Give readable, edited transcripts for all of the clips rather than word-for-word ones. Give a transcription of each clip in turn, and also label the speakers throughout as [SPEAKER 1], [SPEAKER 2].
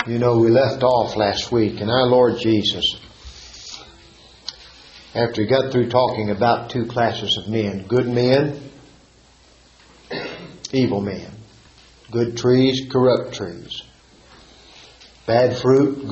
[SPEAKER 1] You know, we left off last week, and our Lord Jesus, after He got through talking about two classes of men, good men, evil men, good trees, corrupt trees, bad fruit,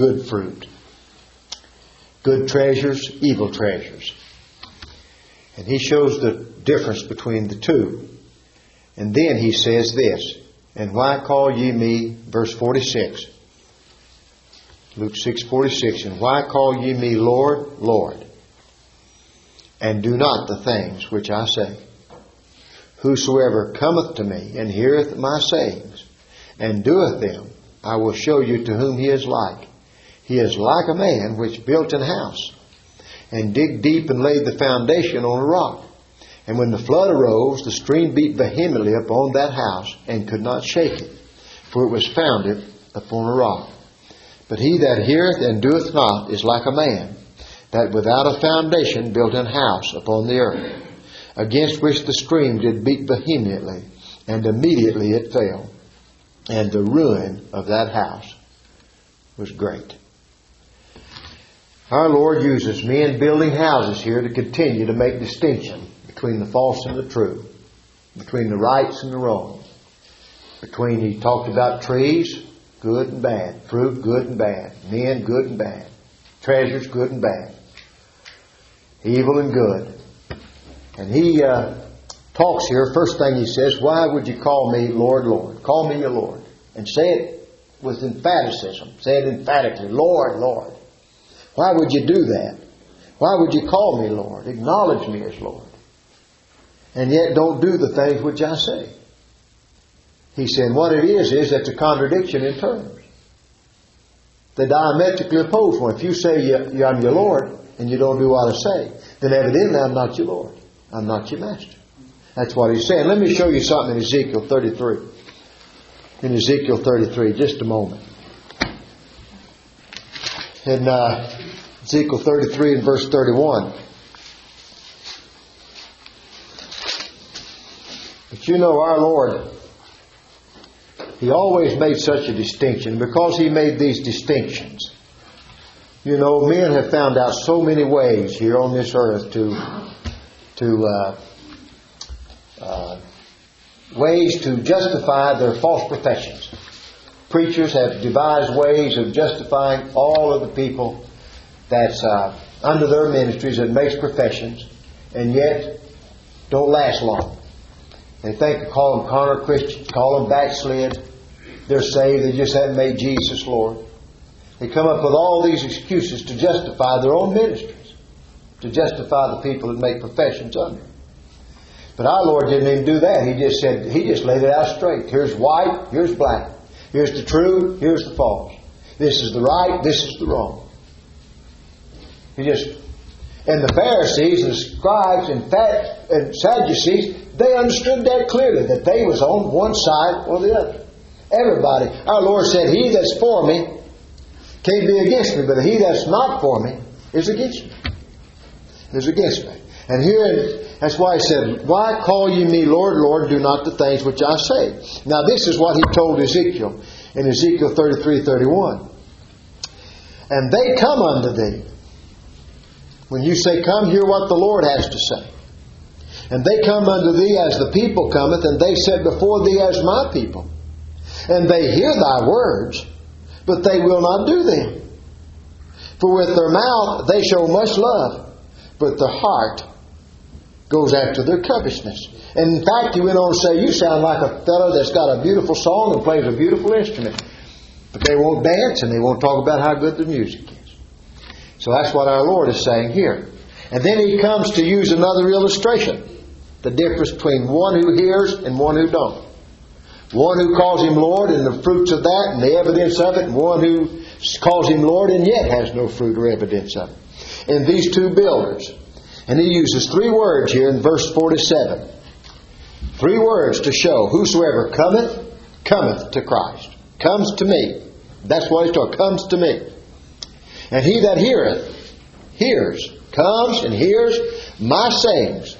[SPEAKER 1] good treasures, evil treasures. And He shows the difference between the two. And then He says this, and why call ye me, verse 46, Luke 6:46, and why call ye me Lord, Lord, and do not the things which I say? Whosoever cometh to me and heareth my sayings, and doeth them, I will show you to whom he is like. He is like a man which built an house, and digged deep and laid the foundation on a rock. And when the flood arose, the stream beat vehemently upon that house, and could not shake it, for it was founded upon a rock. But he that heareth and doeth not is like a man that without a foundation built an house upon the earth, against which the stream did beat vehemently, and immediately it fell. And the ruin of that house was great. Our Lord uses men building houses here to continue to make distinction between the false and the true, between the rights and the wrongs, between, He talked about trees, good and bad, fruit, good and bad, men, good and bad, treasures, good and bad, evil and good. And He talks here, first thing He says, why would you call me Lord, Lord? Call me your Lord. And say it with emphaticism. Say it emphatically, Lord, Lord. Why would you do that? Why would you call me Lord? Acknowledge me as Lord. And yet don't do the things which I say. He's saying what it is that's a contradiction in terms. They diametrically oppose one. If you say I'm your Lord and you don't do what I say, then evidently I'm not your Lord. I'm not your master. That's what He's saying. Let me show you something in Ezekiel 33. In Ezekiel 33, just a moment. In Ezekiel 33 and verse 31. But you know our Lord, He always made such a distinction. Because He made these distinctions, you know, men have found out so many ways here on this earth ways to justify their false professions. Preachers have devised ways of justifying all of the people that's under their ministries that makes professions, and yet don't last long. They think to call them carnal Christians, call them backslid. They're saved, they just haven't made Jesus Lord. They come up with all these excuses to justify their own ministries, to justify the people that make professions under. But our Lord didn't even do that. He just laid it out straight. Here's white, here's black. Here's the true, here's the false. This is the right, this is the wrong. And the Pharisees and the scribes and Sadducees, they understood that clearly, that they was on one side or the other. Everybody. Our Lord said, he that's for me can't be against me, but he that's not for me is against me. Is against me. And here, that's why He said, why call ye me Lord, Lord, do not the things which I say? Now this is what He told Ezekiel in Ezekiel 33:31. And they come unto thee. When you say come, hear what the Lord has to say. And they come unto thee as the people cometh, and they sit before thee as my people. And they hear thy words, but they will not do them. For with their mouth they show much love, but their heart goes after their covetousness. And in fact, He went on to say, you sound like a fellow that's got a beautiful song and plays a beautiful instrument. But they won't dance and they won't talk about how good the music is. So that's what our Lord is saying here. And then He comes to use another illustration. The difference between one who hears and one who don't. One who calls Him Lord and the fruits of that and the evidence of it, and one who calls Him Lord and yet has no fruit or evidence of it. And these two builders. And He uses three words here in verse 47. Three words to show whosoever cometh, cometh to Christ. Comes to me. That's what He's talking. Comes to me. And he that heareth, hears. Comes and hears my sayings.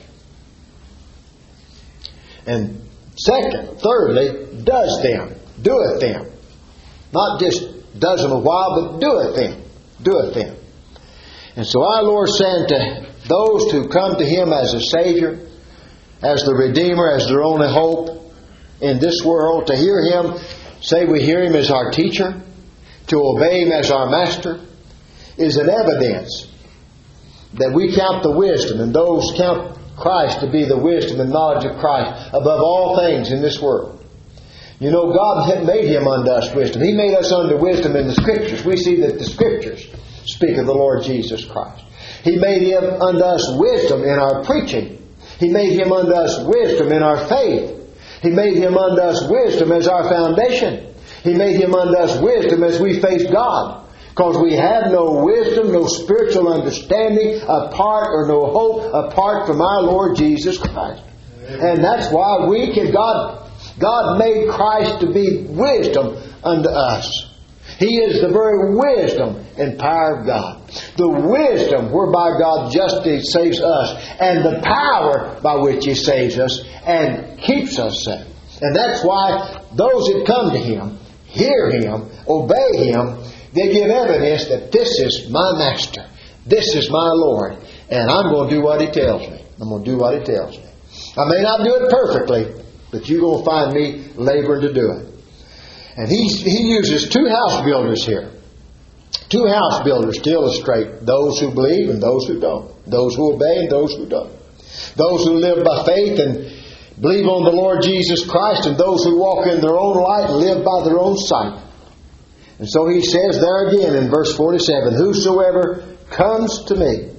[SPEAKER 1] And thirdly, does them. Doeth them. Not just does them a while, but doeth them. Doeth them. And so our Lord saying to those who come to Him as a Savior, as the Redeemer, as their only hope in this world, to hear Him, say we hear Him as our teacher, to obey Him as our master, is an evidence that we count the wisdom, and those count Christ to be the wisdom and knowledge of Christ above all things in this world. You know, God had made Him unto us wisdom. He made us unto wisdom in the Scriptures. We see that the Scriptures speak of the Lord Jesus Christ. He made Him unto us wisdom in our preaching. He made Him unto us wisdom in our faith. He made Him unto us wisdom as our foundation. He made Him unto us wisdom as we face God. Because we have no wisdom, no spiritual understanding apart, or no hope apart from our Lord Jesus Christ. And that's why God made Christ to be wisdom unto us. He is the very wisdom and power of God. The wisdom whereby God justly saves us, and the power by which He saves us and keeps us safe. And that's why those that come to Him, hear Him, obey Him, they give evidence that this is my Master. This is my Lord. And I'm going to do what He tells me. I'm going to do what He tells me. I may not do it perfectly, but you're going to find me laboring to do it. And he uses two house builders here. Two house builders to illustrate those who believe and those who don't. Those who obey and those who don't. Those who live by faith and believe on the Lord Jesus Christ, and those who walk in their own light and live by their own sight. And so he says there again in verse 47, whosoever comes to me,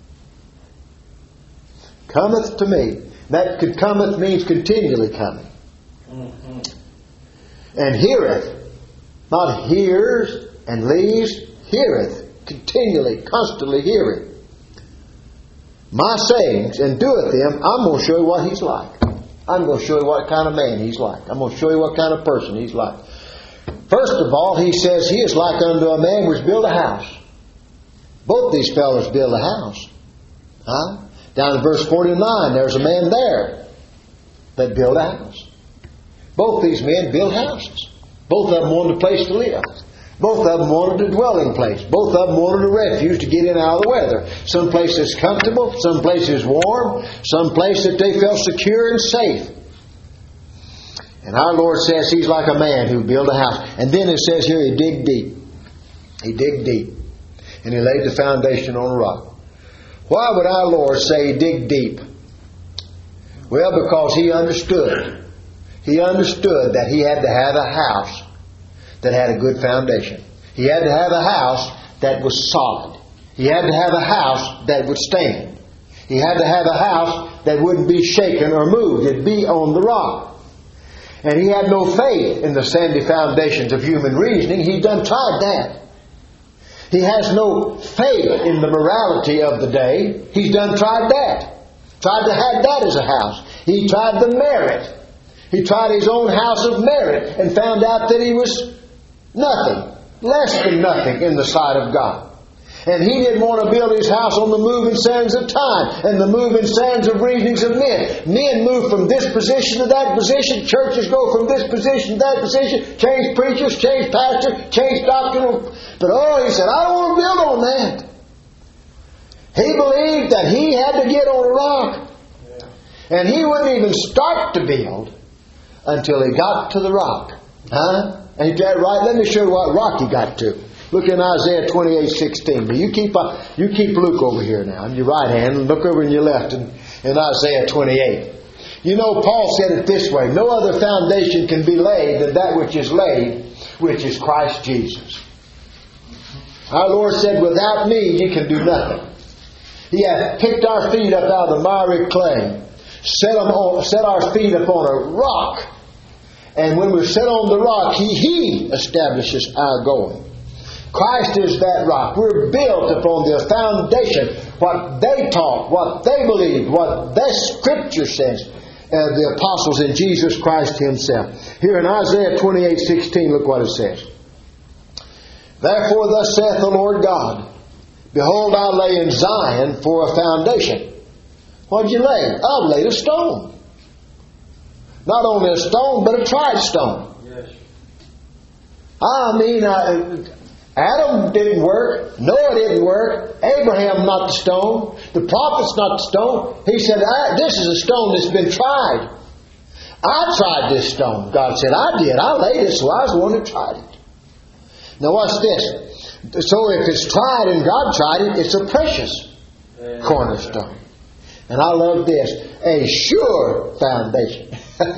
[SPEAKER 1] cometh to me. That cometh means continually coming. Mm-hmm. And heareth, not hears and leaves, heareth, continually, constantly hearing my sayings and doeth them. I'm going to show you what He's like. I'm going to show you what kind of man He's like. I'm going to show you what kind of person He's like. First of all, He says He is like unto a man which built a house. Both these fellows build a house. Huh? Down in verse 49, there's a man there that built a house. Both these men built houses. Both of them wanted a place to live. Both of them wanted a dwelling place. Both of them wanted a refuge to get in out of the weather. Some place that's comfortable, some place is warm, some place that they felt secure and safe. And our Lord says He's like a man who built a house. And then it says here He digged deep. He digged deep. And He laid the foundation on a rock. Why would our Lord say He digged deep? Well, because He understood. He understood that He had to have a house that had a good foundation. He had to have a house that was solid. He had to have a house that would stand. He had to have a house that wouldn't be shaken or moved. It'd be on the rock. And he had no faith in the sandy foundations of human reasoning. He done tried that. He has no faith in the morality of the day. He's done tried that. Tried to have that as a house. He tried the merit. He tried his own house of merit and found out that he was nothing, less than nothing in the sight of God. And he didn't want to build his house on the moving sands of time and the moving sands of reasonings of men. Men move from this position to that position. Churches go from this position to that position. Change preachers, change pastors, change doctrine. But he said, I don't want to build on that. He believed that he had to get on a rock. And he wouldn't even start to build until he got to the rock. Huh? Ain't that right? Let me show you what rock he got to. Look in Isaiah 28:16. You keep Luke over here now in your right hand, and look over in your left in Isaiah 28. You know, Paul said it this way: no other foundation can be laid than that which is laid, which is Christ Jesus. Our Lord said, without me you can do nothing. He hath picked our feet up out of the miry clay, set our feet upon a rock, and when we're set on the rock, He establishes our going. Christ is that rock. We're built upon the foundation, what they taught, what they believed, what their Scripture says, the apostles in Jesus Christ Himself. Here in Isaiah 28:16, look what it says. Therefore thus saith the Lord God, behold, I lay in Zion for a foundation. What'd you lay? I've laid a stone. Not only a stone, but a tried stone. Yes. Adam didn't work. Noah didn't work. Abraham not the stone. The prophets not the stone. He said, this is a stone that's been tried. I tried this stone. God said, I did. I laid it, so I was the one that tried it. Now watch this. So if it's tried and God tried it, it's a precious cornerstone. And I love this. A sure foundation.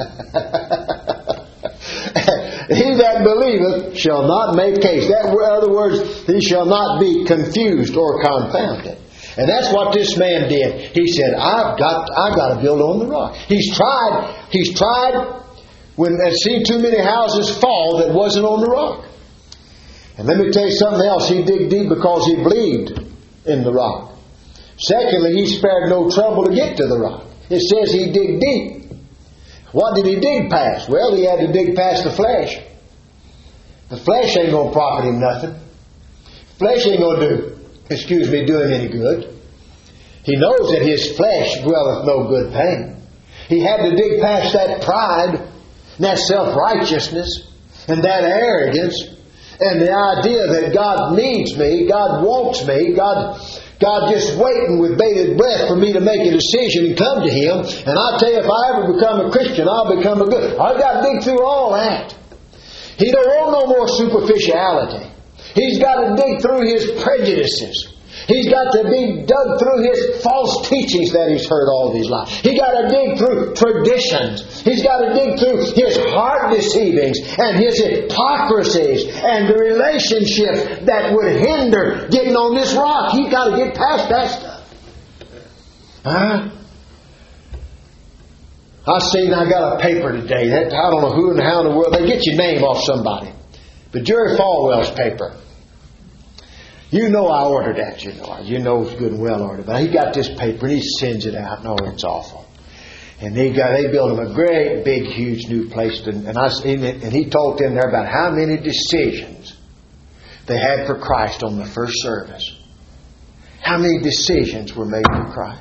[SPEAKER 1] He that believeth shall not make case. In other words, he shall not be confused or confounded. And that's what this man did. He said, I've got to build on the rock. He's tried when and seen too many houses fall that wasn't on the rock. And let me tell you something else. He digged deep because he believed in the rock. Secondly, he spared no trouble to get to the rock. It says he digged deep. What did he dig past? Well, he had to dig past the flesh. The flesh ain't going to profit him nothing. Flesh ain't going to do him any good. He knows that his flesh dwelleth no good thing. He had to dig past that pride, and that self-righteousness, and that arrogance, and the idea that God needs me, God wants me, God just waiting with bated breath for me to make a decision and come to Him. And I tell you, if I ever become a Christian, I'll become a good. I've got to dig through all that. He don't want no more superficiality. He's got to dig through his prejudices. He's got to be dug through his false teachings that he's heard all of his life. He's got to dig through traditions. He's got to dig through his heart deceivings and his hypocrisies and the relationships that would hinder getting on this rock. He's got to get past that stuff. I got a paper today. I don't know who and how in the world. They get your name off somebody. But Jerry Falwell's paper. You know I ordered that, You know it's good and well ordered. But he got this paper and he sends it out. No, it's awful. And they built him a great, big, huge new place. And he talked in there about how many decisions they had for Christ on the first service. How many decisions were made for Christ.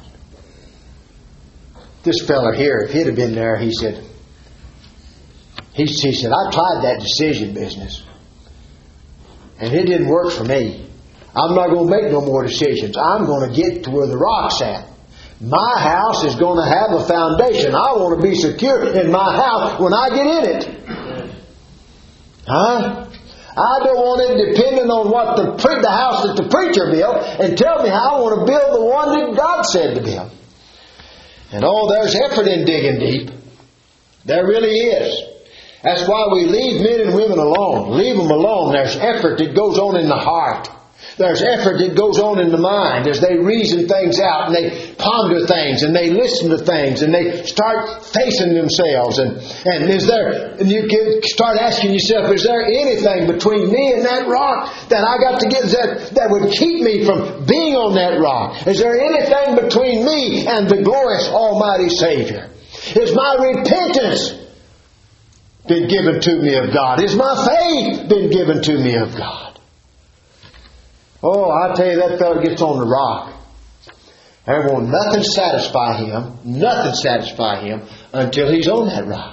[SPEAKER 1] This fella here, if he'd have been there, he said, I tried that decision business. And it didn't work for me. I'm not going to make no more decisions. I'm going to get to where the rock's at. My house is going to have a foundation. I want to be secure in my house when I get in it. I don't want it depending on what the house that the preacher built and tell me how I want to build the one that God said to build. And there's effort in digging deep. There really is. That's why we leave men and women alone. Leave them alone. There's effort that goes on in the heart. There's effort that goes on in the mind as they reason things out and they ponder things and they listen to things and they start facing themselves. And you can start asking yourself, is there anything between me and that rock that I got to get that would keep me from being on that rock? Is there anything between me and the glorious Almighty Savior? Is my repentance been given to me of God? Is my faith been given to me of God? Oh, I tell you, that fellow gets on the rock. There won't nothing satisfy him until he's on that rock.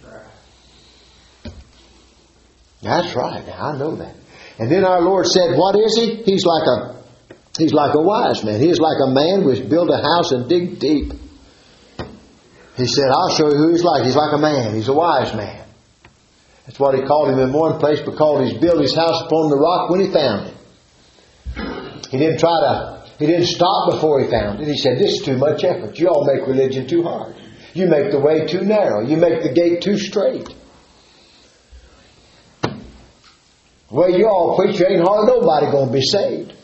[SPEAKER 1] That's right. Now, I know that. And then our Lord said, what is he? He's like a wise man. He's like a man who's built a house and dig deep. He said, I'll show you who he's like. He's like a man. He's a wise man. That's what he called him in one place, because he's built his house upon the rock when he found it. He didn't stop before he found it. He said, this is too much effort. You all make religion too hard. You make the way too narrow. You make the gate too straight. The way you all preach, there ain't hardly nobody going to be saved.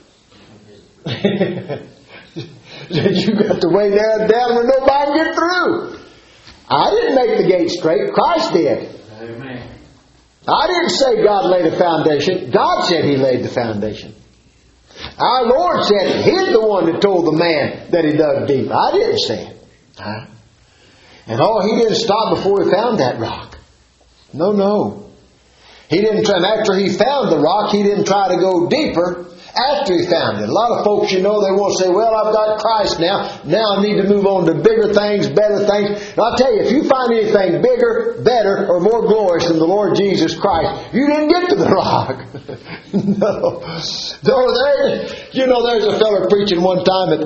[SPEAKER 1] You got the way narrowed down where nobody can get through. I didn't make the gate straight. Christ did. Amen. I didn't say God laid a foundation. God said He laid the foundation. Our Lord said He's the one that told the man that he dug deep. I didn't say it. And He didn't stop before He found that rock. No. He didn't try. And after He found the rock, He didn't try to go deeper After he found it. A lot of folks, they want to say, well, I've got Christ now. Now I need to move on to bigger things, better things. And I'll tell you, if you find anything bigger, better, or more glorious than the Lord Jesus Christ, you didn't get to the rock. No. There's a fellow preaching one time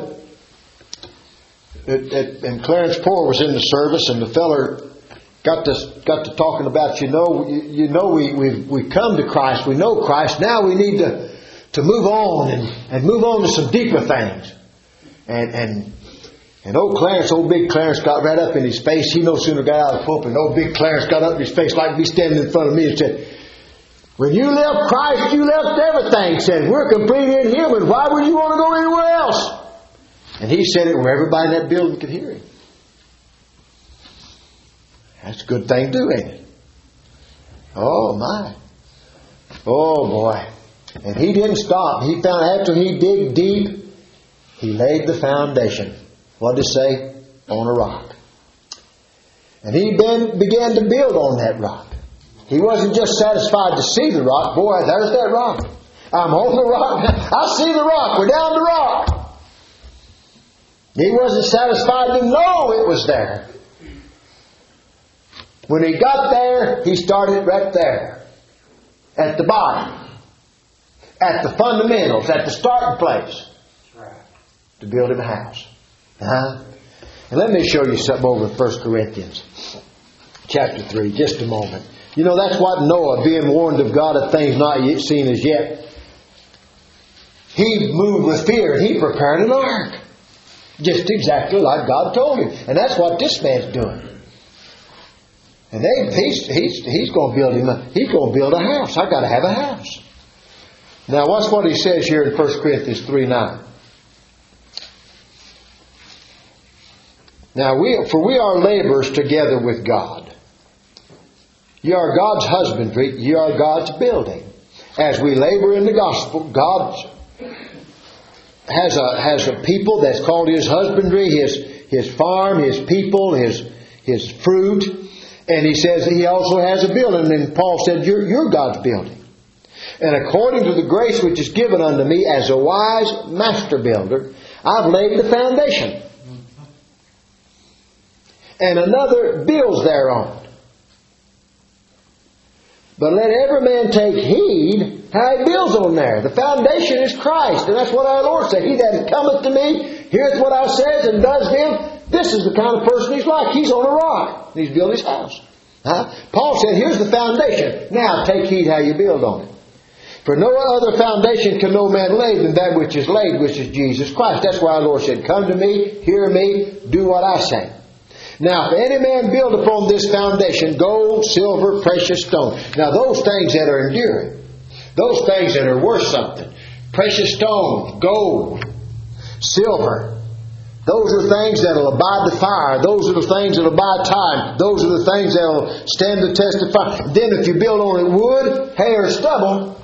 [SPEAKER 1] and Clarence Poore was in the service, and the feller got to talking about, we come to Christ, we know Christ, now we need to move on and move on to some deeper things. And old big Clarence got right up in his face. He no sooner got out of the pulpit, and old big Clarence got up in his face like me standing in front of me and said, when you left Christ, you left everything. He said, we're complete in Him, and why would you want to go anywhere else? And he said it where everybody in that building could hear him. That's a good thing to do, ain't it? Oh, my. Oh, boy. And he didn't stop. He found after he digged deep, he laid the foundation. What did it say? On a rock. And he then began to build on that rock. He wasn't just satisfied to see the rock. Boy, there's that rock. I'm on the rock. I see the rock. We're down the rock. He wasn't satisfied to know it was there. When he got there, he started right there. At the bottom. At the fundamentals. At the starting place. To build him a house. And let me show you something over in 1 Corinthians. Chapter 3. Just a moment. That's what Noah, being warned of God of things not yet seen as yet. He moved with fear and he prepared an ark. Just exactly like God told him. And that's what this man's doing. And he's going to build a house. I've got to have a house. Now watch what he says here in 1 Corinthians 3:9. Now we are laborers together with God. Ye are God's husbandry, ye are God's building. As we labor in the gospel, God has a people that's called His husbandry, His farm, His people, His fruit. And He says He also has a building. And Paul said, you're God's building. And according to the grace which is given unto me as a wise master builder, I've laid the foundation. And another builds thereon. But let every man take heed how he builds on there. The foundation is Christ. And that's what our Lord said. He that cometh to me, heareth what I says, and does them. This is the kind of person he's like. He's on a rock. He's building his house. Paul said, here's the foundation. Now take heed how you build on it. For no other foundation can no man lay than that which is laid, which is Jesus Christ. That's why our Lord said, come to me, hear me, do what I say. Now, if any man build upon this foundation gold, silver, precious stone. Now, those things that are enduring, those things that are worth something, precious stone, gold, silver, those are things that will abide the fire. Those are the things that will abide time. Those are the things that will stand the test of fire. Then if you build on it wood, hay, or stubble,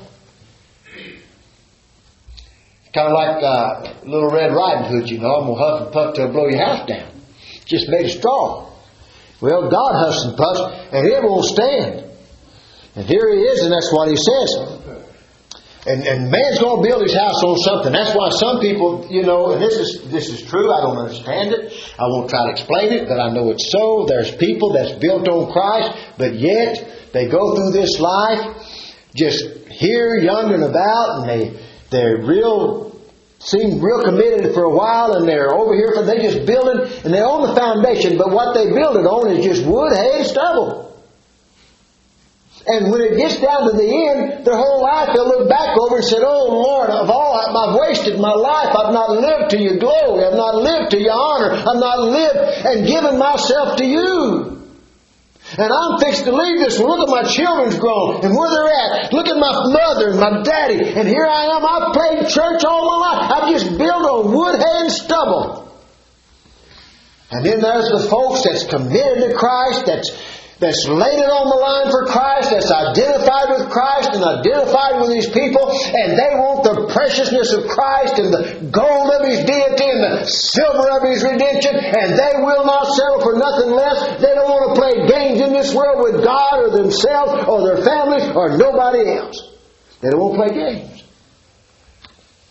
[SPEAKER 1] kind of like Little Red Riding Hood, I'm going to huff and puff till I blow your house down. Just made of straw. Well, God huffs and puffs, and it won't stand. And here He is, and that's what He says. And man's going to build his house on something. That's why some people, and this is true. I don't understand it. I won't try to explain it, but I know it's so. There's people that's built on Christ, but yet they go through this life just here, young and about, and they're seem real committed for a while, and they're over here, they just building, and they own the foundation, but what they build it on is just wood, hay, and stubble. And when it gets down to the end, their whole life they'll look back over and say, oh Lord, I've wasted my life. I've not lived to your glory. I've not lived to your honor. I've not lived and given myself to you. And I'm fixed to leave this one. Look at my children's grown and where they're at. Look at my mother and my daddy. And here I am. I've played church all my life. I've just built on wood, hay, and stubble. And then there's the folks that's committed to Christ, that's laid it on the line for Christ, that's identified with Christ and identified with these people, and they want the preciousness of Christ and the gold of His deity and the silver of His redemption, and they will not settle for nothing less. They don't want to play games in this world with God or themselves or their families or nobody else. They don't want to play games.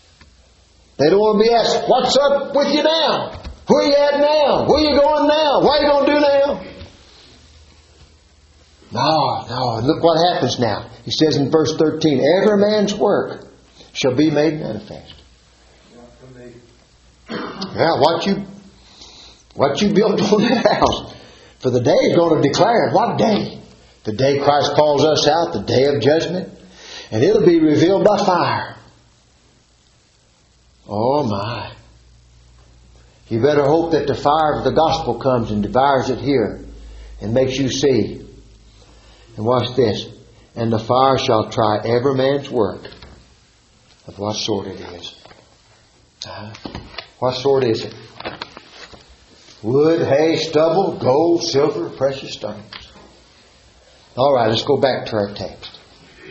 [SPEAKER 1] They don't want to be asked, what's up with you now? Where you at now? Where you going now? What are you going to do now? No. Look what happens now. He says in verse 13, every man's work shall be made manifest. Yeah, what you built on that house. For the day is going to declare. What day? The day Christ calls us out, the day of judgment. And it'll be revealed by fire. Oh my. You better hope that the fire of the gospel comes and devours it here and makes you see. And watch this. And the fire shall try every man's work of what sort it is. What sort is it? Wood, hay, stubble, gold, silver, precious stones. All right, let's go back to our text.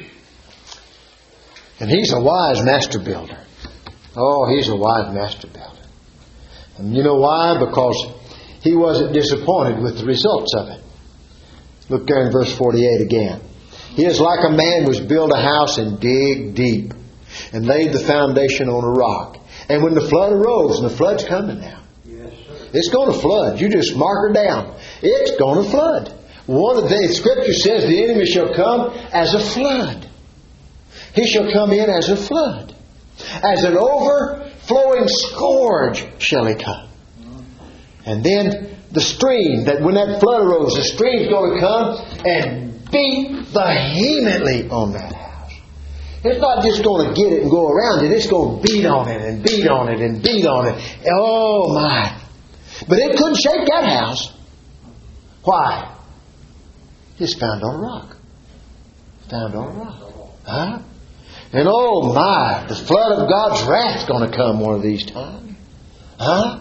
[SPEAKER 1] And he's a wise master builder. Oh, he's a wise master builder. And you know why? Because he wasn't disappointed with the results of it. Look there in verse 48 again. He is like a man who has built a house and dig deep and laid the foundation on a rock. And when the flood arose, and the flood's coming now. Yes, sir. It's going to flood. You just mark her down. It's going to flood. One of the Scripture says the enemy shall come as a flood. He shall come in as a flood. As an overflowing scourge shall he come. And then the stream, that when that flood arose, the stream's going to come and beat vehemently on that house. It's not just going to get it and go around it. It's going to beat on it and beat on it and beat on it. Oh my. But it couldn't shake that house. Why? It's found on a rock. Found on a rock. Huh? And oh my, the flood of God's wrath is going to come one of these times. Huh?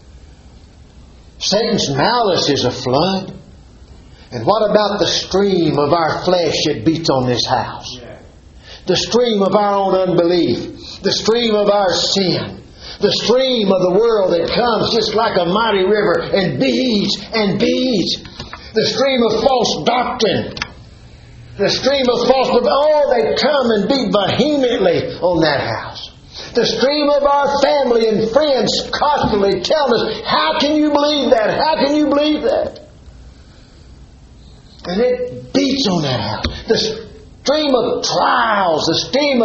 [SPEAKER 1] Satan's malice is a flood. And what about the stream of our flesh that beats on this house? The stream of our own unbelief. The stream of our sin. The stream of the world that comes just like a mighty river and beats and beats. The stream of false doctrine. The stream of false doctrine. Oh, they come and beat vehemently on that house. The stream of our family and friends constantly telling us, how can you believe that? How can you believe that? And it beats on that house. The stream of trials, the stream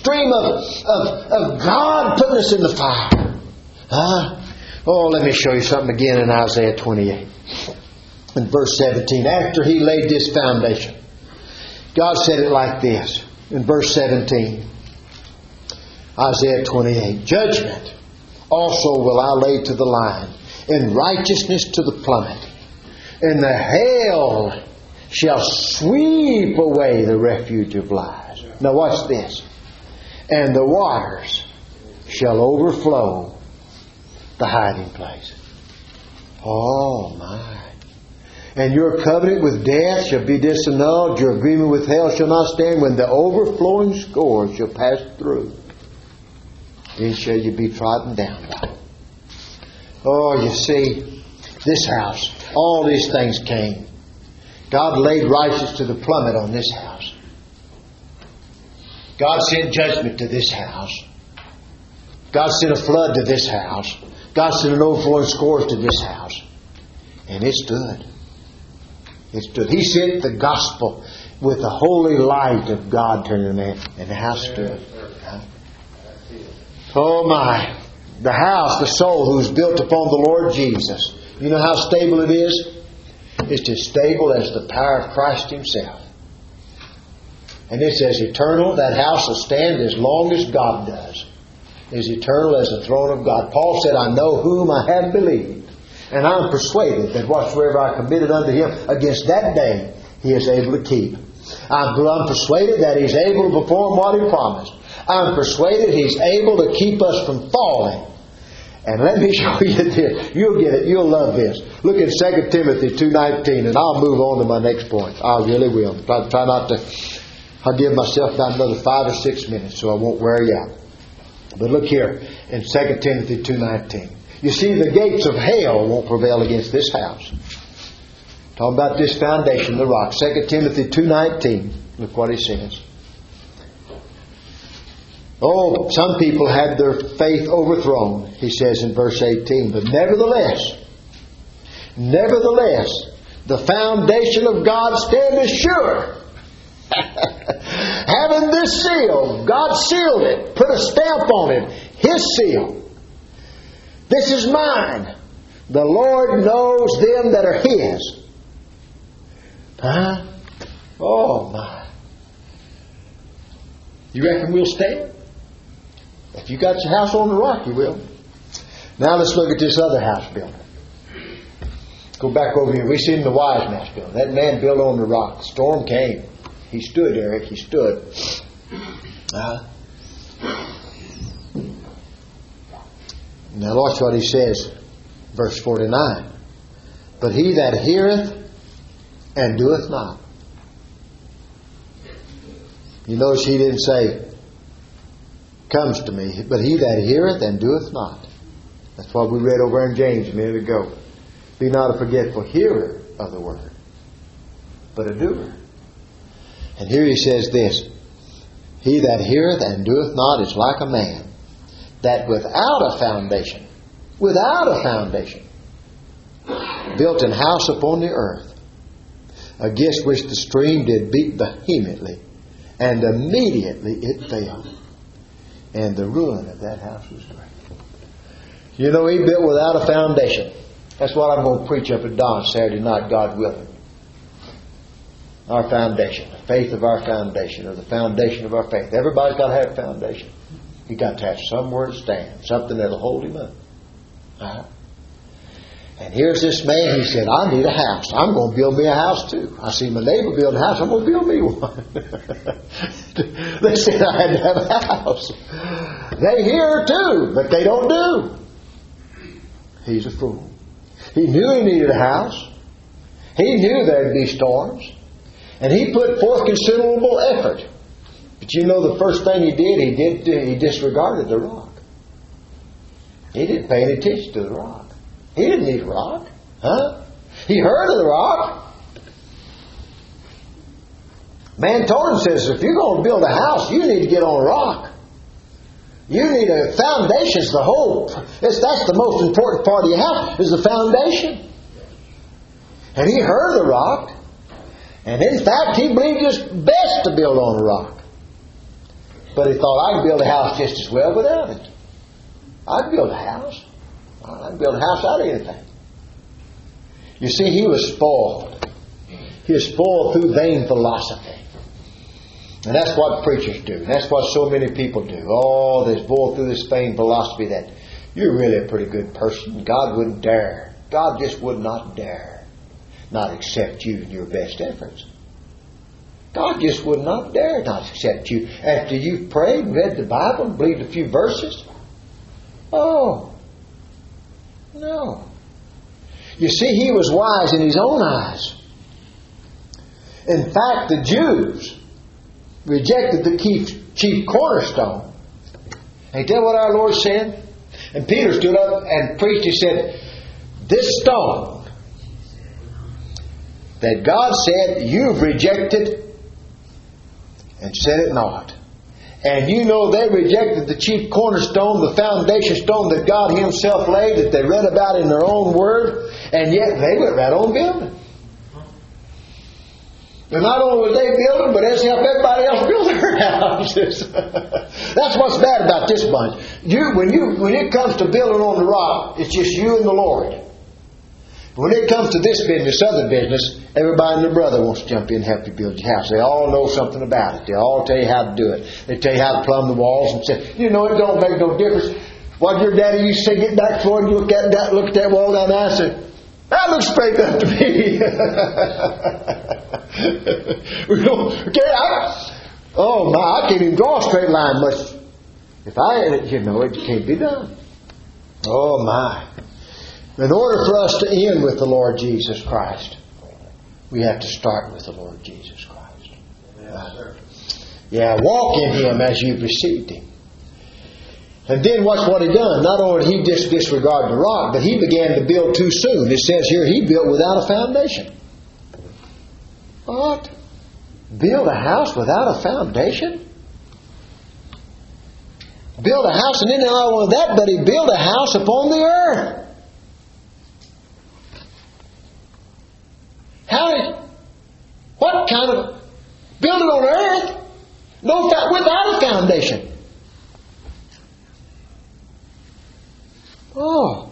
[SPEAKER 1] of God putting us in the fire. Oh, let me show you something again in Isaiah 28. In verse 17, after he laid this foundation, God said it like this in verse 17. Isaiah 28. Judgment also will I lay to the line, and righteousness to the plummet. And the hail shall sweep away the refuge of lies. Now watch this. And the waters shall overflow the hiding place. Oh my. And your covenant with death shall be disannulled. Your agreement with hell shall not stand when the overflowing scourge shall pass through. Then shall you be trodden down by it. Oh, you see, this house, all these things came. God laid righteousness to the plummet on this house. God sent judgment to this house. God sent a flood to this house. God sent an overflowing scourge to this house. And it stood. It stood. He sent the gospel with the holy light of God turning man, and the house stood. Oh my. The house, the soul who's built upon the Lord Jesus. You know how stable it is? It's as stable as the power of Christ Himself. And it's as eternal. That house will stand as long as God does. As eternal as the throne of God. Paul said, I know whom I have believed. And I'm persuaded that whatsoever I committed unto Him against that day, He is able to keep. I'm persuaded that He's able to perform what He promised. I'm persuaded He's able to keep us from falling. And let me show you this. You'll get it. You'll love this. Look at 2 Timothy 2:19, and I'll move on to my next point. I really will. Try not to. I'll give myself about another 5 or 6 minutes, so I won't wear you out. But look here in 2 Timothy 2:19. You see, the gates of hell won't prevail against this house. Talking about this foundation, the rock. 2 Timothy 2:19. Look what he says. Oh, some people had their faith overthrown, he says in verse 18. But nevertheless, the foundation of God standeth sure. Having this seal, God sealed it, put a stamp on it, His seal. This is mine. The Lord knows them that are His. Huh? Oh my. You reckon we'll stand? If you got your house on the rock, you will. Now let's look at this other house building. Go back over here. We seen the wise man's building. That man built on the rock. The storm came. He stood, Eric. He stood. Now watch what he says. Verse 49. But he that heareth and doeth not. You notice he didn't say, comes to me, but he that heareth and doeth not. That's what we read over in James a minute ago. Be not a forgetful hearer of the word, but a doer. And here he says this, he that heareth and doeth not is like a man that without a foundation, built an house upon the earth, against which the stream did beat vehemently, and immediately it failed. And the ruin of that house was great. You know, he built without a foundation. That's what I'm going to preach up at dawn Saturday night, God willing. Our foundation, the faith of our foundation, or the foundation of our faith. Everybody's got to have a foundation. You've got to have somewhere to stand, something that'll hold him up. And here's this man, he said, I need a house. I'm going to build me a house too. I see my neighbor build a house, I'm going to build me one. They said I had to have a house. They hear too, but they don't do. He's a fool. He knew he needed a house. He knew there'd be storms. And he put forth considerable effort. But you know the first thing he disregarded the rock. He didn't pay any attention to the rock. He didn't need a rock. He heard of the rock. Man told him, says, if you're going to build a house, you need to get on a rock. You need a foundation. That's the most important part of your house, is the foundation. And he heard of the rock. And in fact, he believed it was best to build on a rock. But he thought, I can build a house just as well without it. I can build a house. I can build a house out of anything. You see, he was spoiled. He was spoiled through vain philosophy. And that's what preachers do. And that's what so many people do. Oh, they're spoiled through this vain philosophy that you're really a pretty good person. God wouldn't dare. God just would not dare not accept you in your best efforts. God just would not dare not accept you after you've prayed and read the Bible and believed a few verses. Oh, no. You see, he was wise in his own eyes. In fact, the Jews rejected the chief cornerstone. And tell what our Lord said? And Peter stood up and preached. He said, this stone that God said you've rejected and set it not. And you know they rejected the chief cornerstone, the foundation stone that God Himself laid, that they read about in their own Word, and yet they went right on building. And not only were they building, but they helped everybody else build their houses. That's what's bad about this bunch. When it comes to building on the rock, it's just you and the Lord. When it comes to this other business, everybody and their brother wants to jump in and help you build your house. They all know something about it. They all tell you how to do it. They tell you how to plumb the walls and say, it don't make no difference. What your daddy used to say, get back forward and look at that wall down there. I said, that looks straight up to me. I can't even draw a straight line much. It can't be done. Oh my. In order for us to end with the Lord Jesus Christ, we have to start with the Lord Jesus Christ. Walk in Him as you've received Him. And then watch what He done. Not only did He disregard the rock, but He began to build too soon. It says here He built without a foundation. What? Build a house without a foundation? Build a house, and then not only that, but He built a house upon the earth. What kind of build it on earth? Without a foundation. Oh.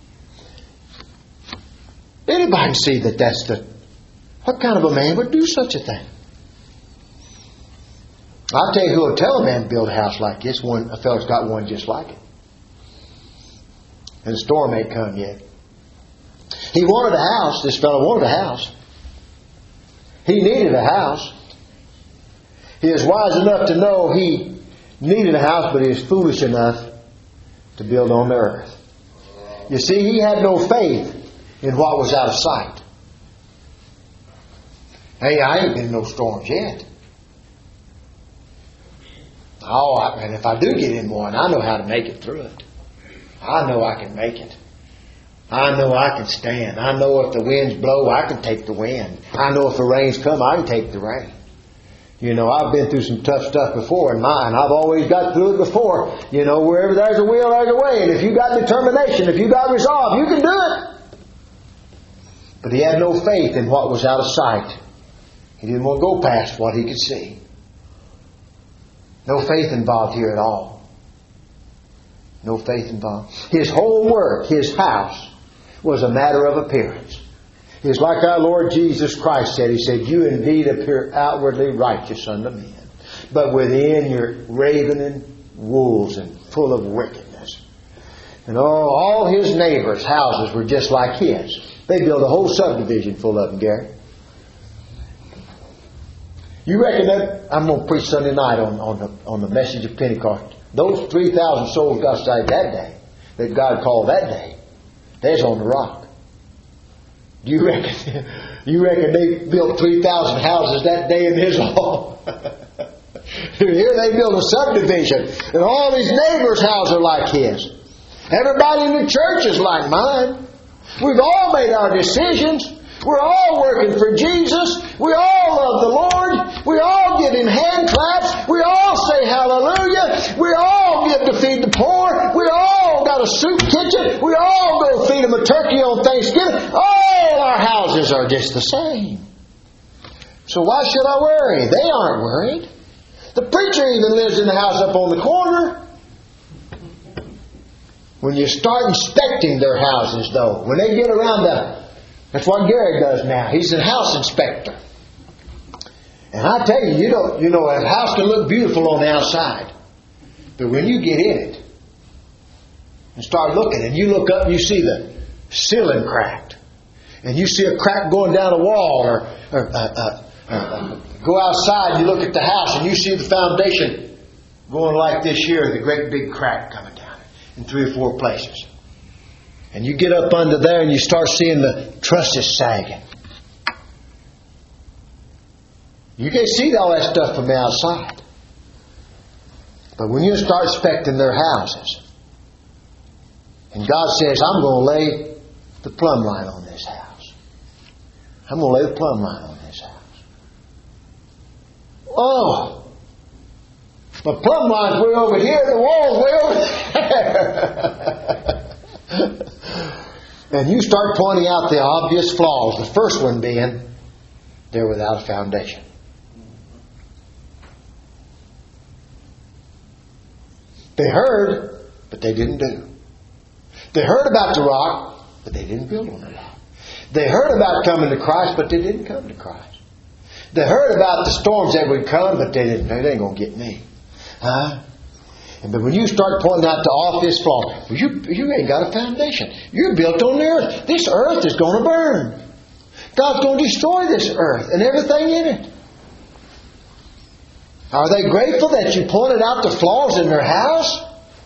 [SPEAKER 1] Anybody can see that what kind of a man would do such a thing? I'll tell you who will tell a man to build a house like this. A fellow's got one just like it. And the storm ain't come yet. He wanted a house. This fellow wanted a house. He needed a house. He is wise enough to know he needed a house, but he is foolish enough to build on the earth. You see, he had no faith in what was out of sight. Hey, I ain't been in no storms yet. And if I do get in one, I know how to make it through it. I know I can make it. I know I can stand. I know if the winds blow, I can take the wind. I know if the rains come, I can take the rain. You know, I've been through some tough stuff before in mine. I've always got through it before. You know, wherever there's a will, there's a way. And if you got determination, if you got resolve, you can do it. But he had no faith in what was out of sight. He didn't want to go past what he could see. No faith involved here at all. No faith involved. His whole work, his house, was a matter of appearance. It's like our Lord Jesus Christ said. He said, "You indeed appear outwardly righteous unto men, but within you're ravening wolves and full of wickedness." And all his neighbors' houses were just like his. They built a whole subdivision full of them, Gary. You reckon that I'm going to preach Sunday night on the message of Pentecost? Those 3,000 souls got saved that day, that God called that day, they's on the rock. Do you reckon they built 3,000 houses that day in His hall? Here they built a subdivision, and all these neighbors' houses are like His. Everybody in the church is like mine. We've all made our decisions. We're all working for Jesus. We all love the Lord. We all give Him hand claps. We all say hallelujah. We all give to feed the poor. We all got a soup kitchen. We all go feed them a turkey on Thanksgiving. All our houses are just the same. So why should I worry? They aren't worried. The preacher even lives in the house up on the corner. When you start inspecting their houses, though, when they get around that's what Gary does now. He's a house inspector. And I tell you, you know, a house can look beautiful on the outside. But when you get in it and start looking, and you look up and you see the ceiling cracked, and you see a crack going down a wall, or go outside and you look at the house and you see the foundation going like this here, the great big crack coming down in 3 or 4 places. And you get up under there and you start seeing the trusses sagging. You can see all that stuff from the outside. But when you start inspecting their houses, and God says, "I'm going to lay the plumb line on this house. I'm going to lay the plumb line on this house." Oh! The plumb line's way over here, the wall's way over there. And you start pointing out the obvious flaws. The first one being, they're without a foundation. They heard, but they didn't do. They heard about the rock, but they didn't build on the rock. They heard about coming to Christ, but they didn't come to Christ. They heard about the storms that would come, but they didn't. They ain't going to get me. Huh? But when you start pointing out the obvious flaw, you ain't got a foundation. You're built on the earth. This earth is going to burn. God's going to destroy this earth and everything in it. Are they grateful that you pointed out the flaws in their house?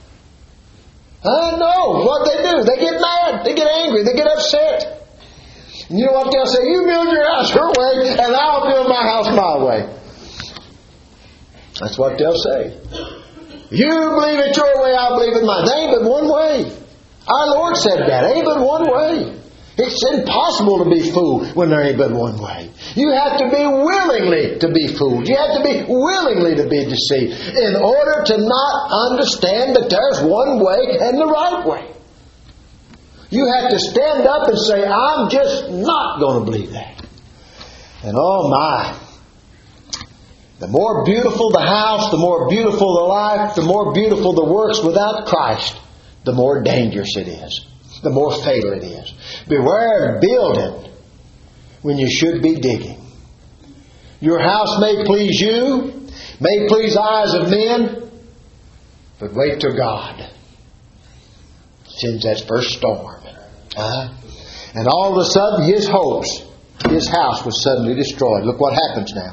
[SPEAKER 1] No. What they do? They get mad. They get angry. They get upset. And you know what they'll say? "You build your house your way, and I'll build my house my way." That's what they'll say. You believe it your way, I believe it mine. There ain't but one way. Our Lord said that. Ain't but one way. It's impossible to be fooled when there ain't but one way. You have to be willingly to be fooled. You have to be willingly to be deceived in order to not understand that there's one way and the right way. You have to stand up and say, I'm just not going to believe that. And oh my, the more beautiful the house, the more beautiful the life, the more beautiful the works without Christ, the more dangerous it is, the more fatal it is. Beware of building when you should be digging. Your house may please you, may please the eyes of men, but wait till God sends that first storm. And all of a sudden his hopes, his house was suddenly destroyed. Look what happens now.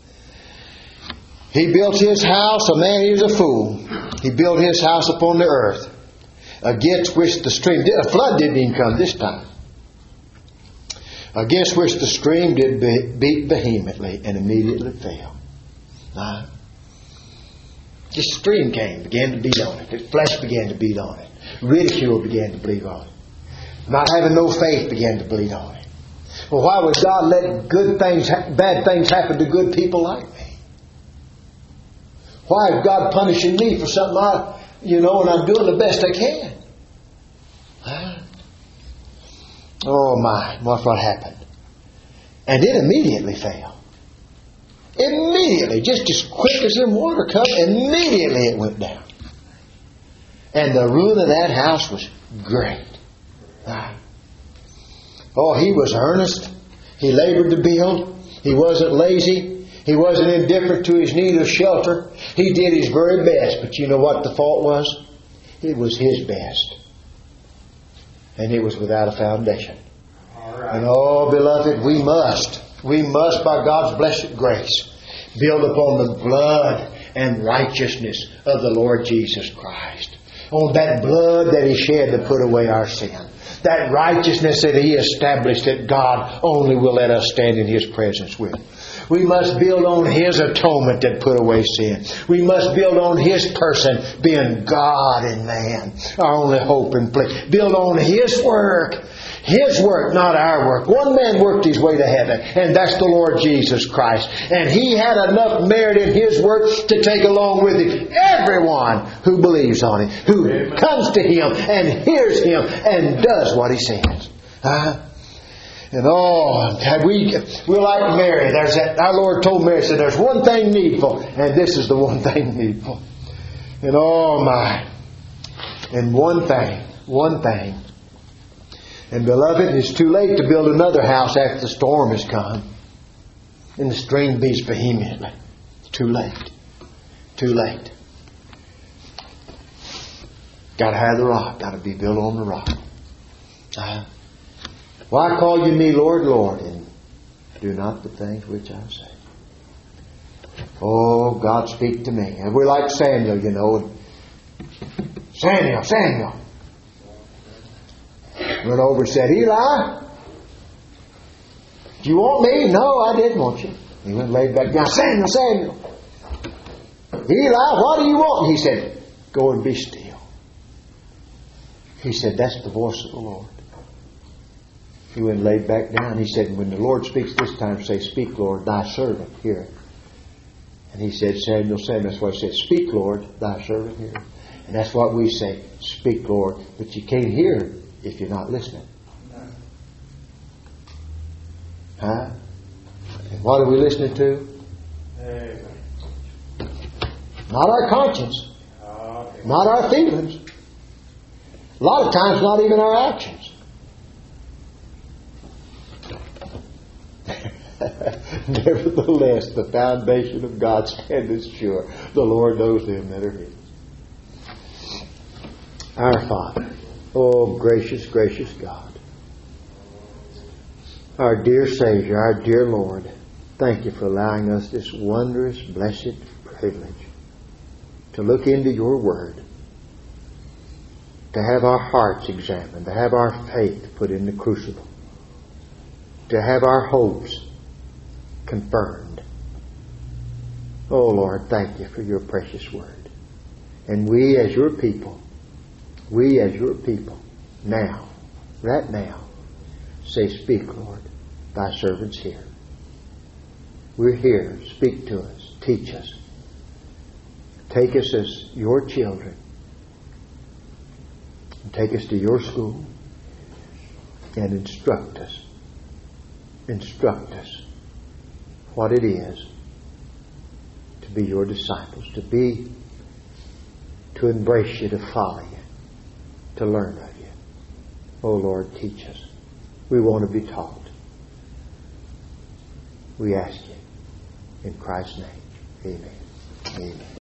[SPEAKER 1] He built his house, a man, he was a fool. He built his house upon the earth, against which the stream, a flood didn't even come this time, against which the stream did beat vehemently and immediately fell. The stream came, began to beat on it. The flesh began to beat on it. Ridicule began to bleed on it. Not having no faith began to bleed on it. Well, why would God let bad things happen to good people like me? Why is God punishing me for something and I'm doing the best I can? Oh my, what happened? And it immediately fell. Immediately, just as quick as the water come, immediately it went down. And the ruin of that house was great. Oh, he was earnest. He labored to build. He wasn't lazy. He wasn't indifferent to his need of shelter. He did his very best. But you know what the fault was? It was his best. And it was without a foundation. Right. And oh, beloved, we must, by God's blessed grace, build upon the blood and righteousness of the Lord Jesus Christ. On that blood that He shed to put away our sin. That righteousness that He established that God only will let us stand in His presence with. We must build on His atonement that put away sin. We must build on His person being God and man. Our only hope and place. Build on His work. His work, not our work. One man worked his way to heaven, and that's the Lord Jesus Christ. And He had enough merit in His work to take along with Him everyone who believes on Him, who comes to Him and hears Him and does what He says. And we're like Mary. Our Lord told Mary, said, there's one thing needful, and this is the one thing needful. And and one thing. And beloved, it's too late to build another house after the storm has come. And the stream beats vehemently. It's too late. Too late. Got to have the rock. Got to be built on the rock. Why call you me Lord, Lord, and do not the things which I say? Oh, God, speak to me. And we're like Samuel, Samuel. Went over and said, Eli, do you want me? No, I didn't want you. He went and laid back down. Samuel. Eli, what do you want? And he said, go and be still. He said, that's the voice of the Lord. He went and laid back down. He said, when the Lord speaks this time, say, speak, Lord, thy servant heareth. And he said, Samuel. That's why he said, speak, Lord, thy servant heareth. And that's what we say, speak, Lord. But you can't hear if you're not listening. And what are we listening to? Not our conscience. Not our feelings. A lot of times not even our actions. Nevertheless, the foundation of God standeth sure. The Lord knows them that are His. Our Father. Oh, gracious, gracious God. Our dear Savior, our dear Lord, thank You for allowing us this wondrous, blessed privilege to look into Your Word, to have our hearts examined, to have our faith put in the crucible, to have our hopes confirmed. Oh, Lord, thank You for Your precious Word. And we as Your people, now, right now, say, speak, Lord, Thy servant's here. We're here. Speak to us. Teach us. Take us as your children. And take us to your school. And instruct us. Instruct us what it is to be your disciples. To embrace you, to follow you, to learn of you. Oh Lord, teach us. We want to be taught. We ask you in Christ's name. Amen. Amen.